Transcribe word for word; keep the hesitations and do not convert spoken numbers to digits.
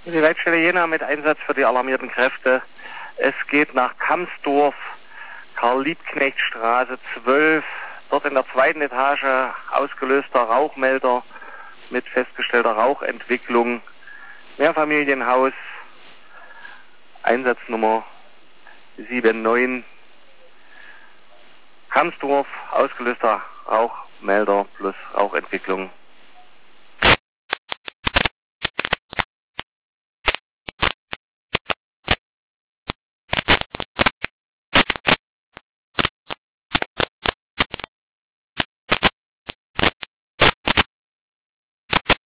Die Leitstelle Jena mit Einsatz für die alarmierten Kräfte. Es geht nach Kamsdorf, Karl-Liebknecht-Straße zwölf. Dort in der zweiten Etage ausgelöster Rauchmelder mit festgestellter Rauchentwicklung. Mehrfamilienhaus, Einsatznummer sieben neun. Kamsdorf, ausgelöster Rauchmelder plus Rauchentwicklung.